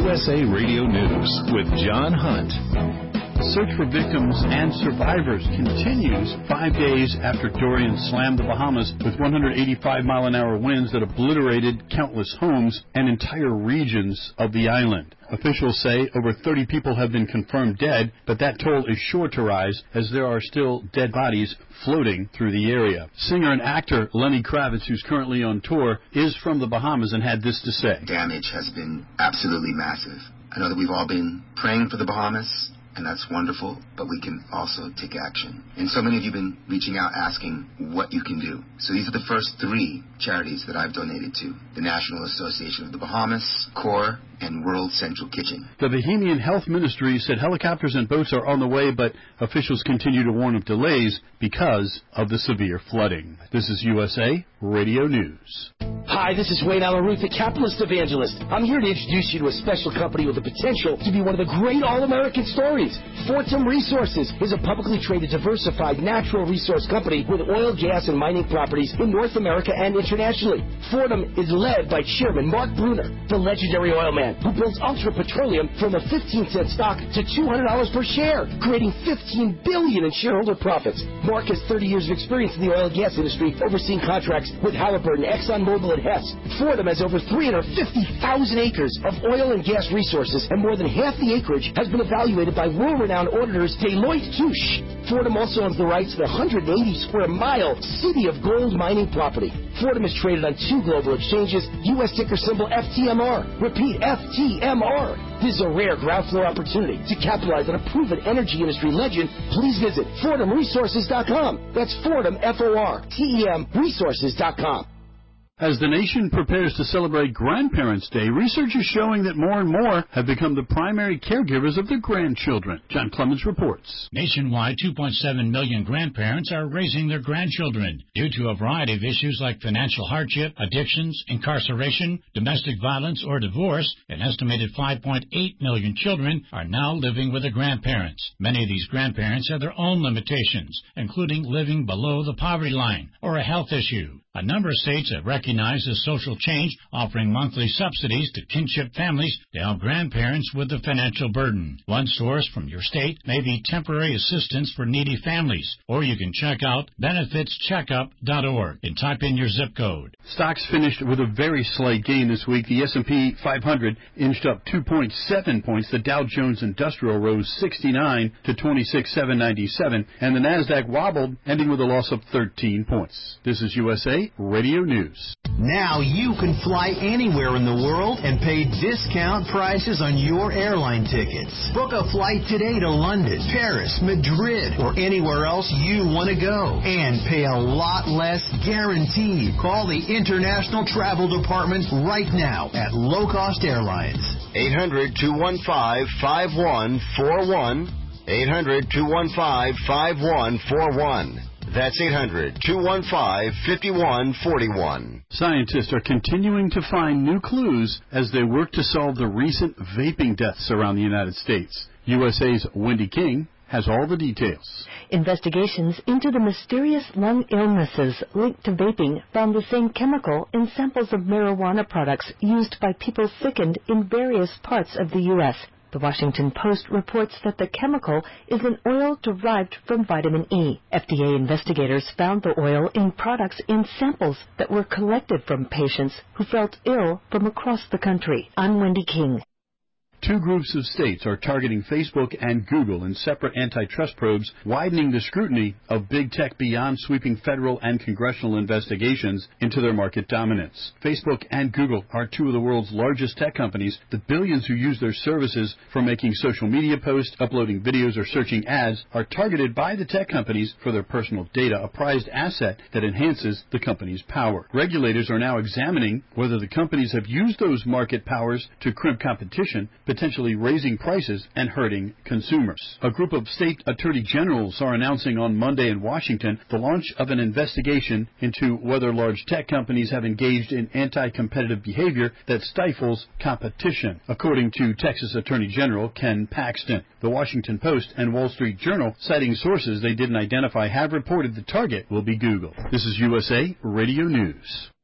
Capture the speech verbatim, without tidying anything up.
U S A Radio News with John Hunt. Search for victims and survivors continues five days after Dorian slammed the Bahamas with one hundred eighty-five mile an hour winds that obliterated countless homes and entire regions of the island. Officials say over thirty people have been confirmed dead, but that toll is sure to rise as there are still dead bodies floating through the area. Singer and actor Lenny Kravitz, who's currently on tour, is from the Bahamas and had this to say. Damage has been absolutely massive. I know that we've all been praying for the Bahamas, and that's wonderful, but we can also take action. And so many of you have been reaching out asking what you can do. So these are the first three charities that I've donated to: the National Association of the Bahamas, CORE, and World Central Kitchen. The Bahamian Health Ministry said helicopters and boats are on the way, but officials continue to warn of delays because of the severe flooding. This is U S A Radio News. Hi, this is Wayne Alaruth, the Capitalist Evangelist. I'm here to introduce you to a special company with the potential to be one of the great all-American stories. Fortum Resources is a publicly traded, diversified natural resource company with oil, gas, and mining properties in North America and internationally. Fortum is led by Chairman Mark Bruner, the legendary oil man who builds Ultra Petroleum from a fifteen cent stock to two hundred dollars per share, creating fifteen billion dollars in shareholder profits. Mark has thirty years of experience in the oil and gas industry, overseeing contracts with Halliburton, ExxonMobil, and Hess. Fortum has over three hundred fifty thousand acres of oil and gas resources, and more than half the acreage has been evaluated by world-renowned auditors Deloitte Touche. Fortum also owns the rights to the one hundred eighty square mile City of Gold mining property. Fortum is traded on two global exchanges, U S ticker symbol F T M R. Repeat, F T M R. This is a rare ground floor opportunity to capitalize on a proven energy industry legend. Please visit Fortum Resources dot com. That's Fortum, F O R T E M, Resources dot com. As the nation prepares to celebrate Grandparents' Day, research is showing that more and more have become the primary caregivers of their grandchildren. John Clemens reports. Nationwide, two point seven million grandparents are raising their grandchildren due to a variety of issues like financial hardship, addictions, incarceration, domestic violence, or divorce. An estimated five point eight million children are now living with their grandparents. Many of these grandparents have their own limitations, including living below the poverty line or a health issue. A number of states have recognized this social change, offering monthly subsidies to kinship families to help grandparents with the financial burden. One source from your state may be temporary assistance for needy families, or you can check out benefits checkup dot org and type in your zip code. Stocks finished with a very slight gain this week. The S and P five hundred inched up two point seven points. The Dow Jones Industrial rose sixty-nine to twenty-six thousand seven hundred ninety-seven, and the Nasdaq wobbled, ending with a loss of thirteen points. This is U S A Radio News. Now you can fly anywhere in the world and pay discount prices on your airline tickets. Book a flight today to London, Paris, Madrid, or anywhere else you want to go, and pay a lot less guaranteed. Call the International Travel Department right now at Low Cost Airlines. eight hundred, two one five, five one four one. eight hundred, two one five, five one four one. That's eight hundred, two one five, five one four one. Scientists are continuing to find new clues as they work to solve the recent vaping deaths around the United States. U S A's Wendy King has all the details. Investigations into the mysterious lung illnesses linked to vaping found the same chemical in samples of marijuana products used by people sickened in various parts of the U S The Washington Post reports that the chemical is an oil derived from vitamin E. F D A investigators found the oil in products in samples that were collected from patients who felt ill from across the country. I'm Wendy King. Two groups of states are targeting Facebook and Google in separate antitrust probes, widening the scrutiny of big tech beyond sweeping federal and congressional investigations into their market dominance. Facebook and Google are two of the world's largest tech companies. The billions who use their services for making social media posts, uploading videos, or searching ads are targeted by the tech companies for their personal data, a prized asset that enhances the company's power. Regulators are now examining whether the companies have used those market powers to crimp competition, potentially raising prices and hurting consumers. A group of state attorney generals are announcing on Monday in Washington the launch of an investigation into whether large tech companies have engaged in anti-competitive behavior that stifles competition, according to Texas Attorney General Ken Paxton. The Washington Post and Wall Street Journal, citing sources they didn't identify, have reported the target will be Google. This is U S A Radio News.